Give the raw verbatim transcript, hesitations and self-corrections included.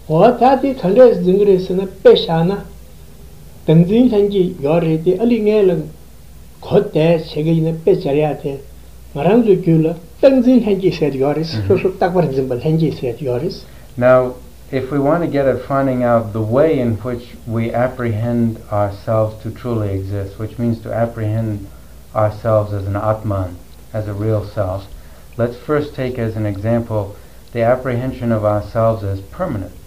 Watati Kales Dingris and a Peshana, Tanzin Tangi, Yoriti, Alingelan, Kote, Shagin, a Pechariate, Maranzukula, Tanzin Tangi said Yoris, so Takar Zimbal Tangi said Yoris. Now, if we want to get at finding out the way in which we apprehend ourselves to truly exist, which means to apprehend ourselves as an Atman, as a real self, let's first take as an example the apprehension of ourselves as permanent.